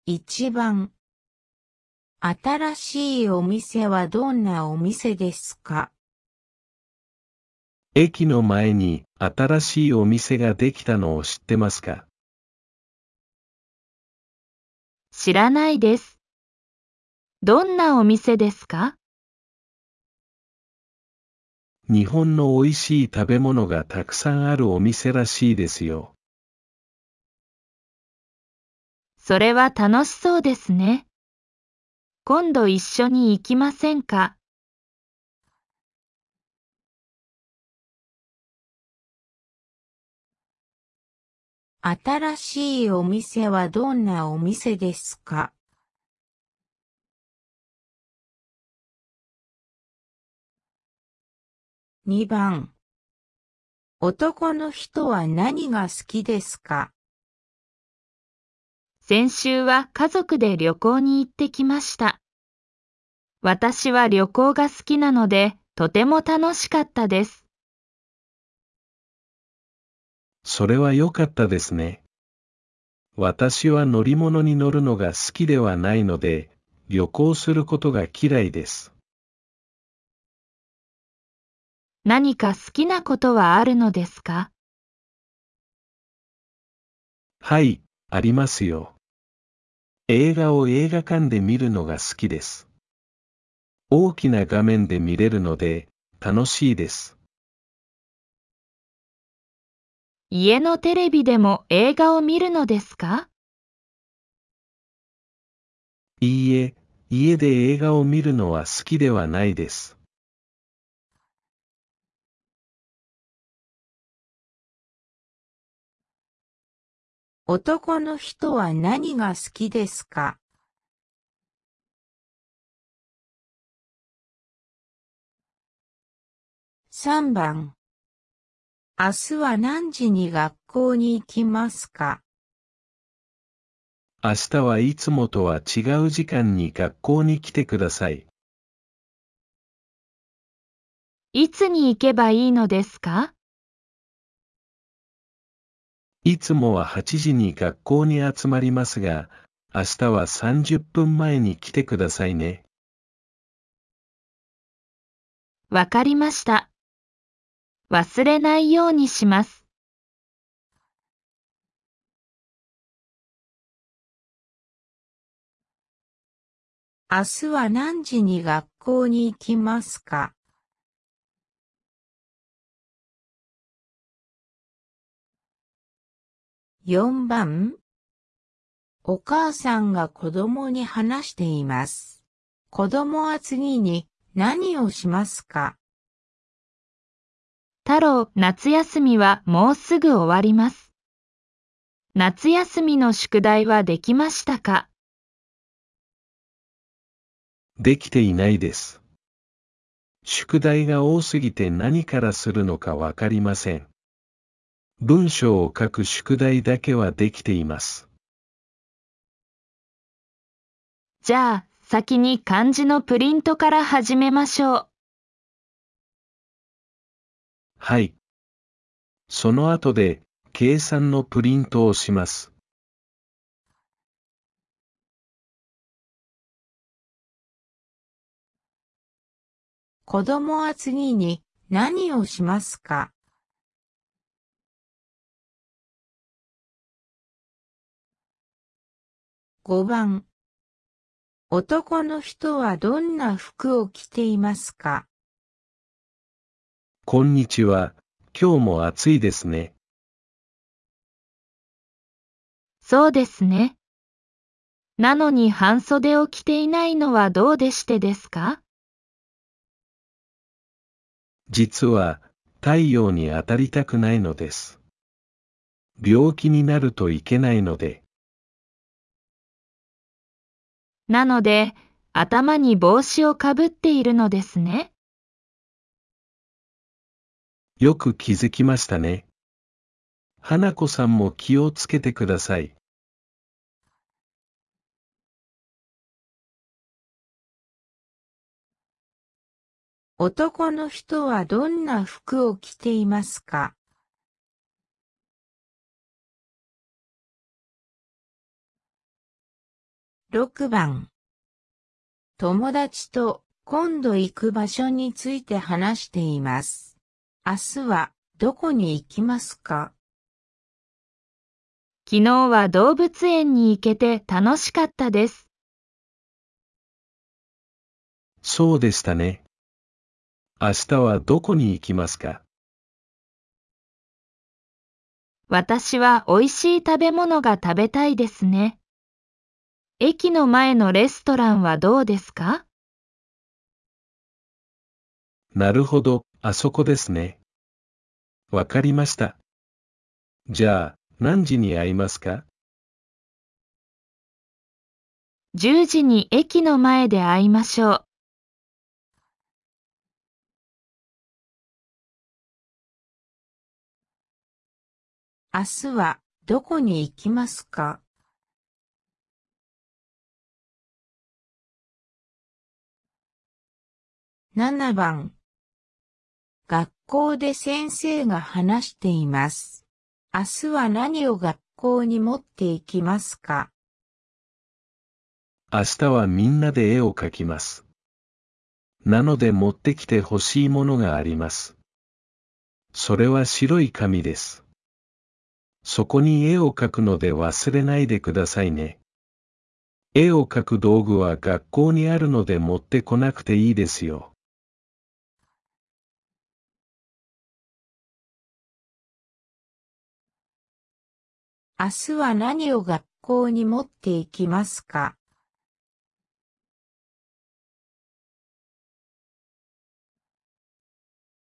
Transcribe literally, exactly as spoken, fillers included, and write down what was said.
いちばん。新しいお店はどんなお店ですか？ 駅の前に新しいお店ができたのを知ってますか？ 知らないです。どんなお店ですか？ 日本の美味しい食べ物がたくさんあるお店らしいですよ。 それは楽しそうですね。今度一緒に行きませんか？ 新しいお店はどんなお店ですか？にばん。男の人は何が好きですか？ 先週は家族で旅行に行ってきました。私は旅行が好きなので、とても楽しかったです。 それは良かったですね。私は乗り物に乗るのが好きではないので、旅行することが嫌いです。 何か好きなことはあるのですか？ はい、ありますよ。映画を映画館で見るのが好きです。大きな画面で見れるので、楽しいです。 家のテレビでも映画を見るのですか？ いいえ、家で映画を見るのは好きではないです。 男の人は何が好きですか？さんばん。明日は何時に学校に行きますか？ 明日はいつもとは違う時間に学校に来てください。 いつに行けばいいのですか？ いつもははちじに学校に集まりますが、明日はさんじゅっぷんまえに来てくださいね。 わかりました。忘れないようにします。 明日は何時に学校に行きますか？よんばん。お母さんが子供に話しています。子供は次に何をしますか？ 太郎、夏休みはもうすぐ終わります。夏休みの宿題はできましたか？ できていないです。宿題が多すぎて何からするのかわかりません。文章を書く宿題だけはできています。 じゃあ、先に漢字のプリントから始めましょう。 はい。その後で、計算のプリントをします。 子供は次に何をしますか？ごばん。男の人はどんな服を着ていますか？ こんにちは。今日も暑いですね。 そうですね。なのに半袖を着ていないのはどうでしてですか？ 実は、太陽に当たりたくないのです。病気になるといけないので。 なので、頭に帽子をかぶっているのですね。 よく気づきましたね。花子さんも気をつけてください。 男の人はどんな服を着ていますか？ ろくばん。友達と今度行く場所について話しています。明日はどこに行きますか？ 昨日は動物園に行けて楽しかったです。 そうでしたね。明日はどこに行きますか？ 私は美味しい食べ物が食べたいですね。駅の前のレストランはどうですか？ なるほど、あそこですね。わかりました。じゃあ、何時に会いますか？ じゅうじに駅の前で会いましょう。 明日はどこに行きますか？ななばん。学校で先生が話しています。明日は何を学校に持って行きますか？ 明日はみんなで絵を描きます。なので持ってきて欲しいものがあります。それは白い紙です。そこに絵を描くので忘れないでくださいね。絵を描く道具は学校にあるので持ってこなくていいですよ。 明日は何を学校に持って行きますか？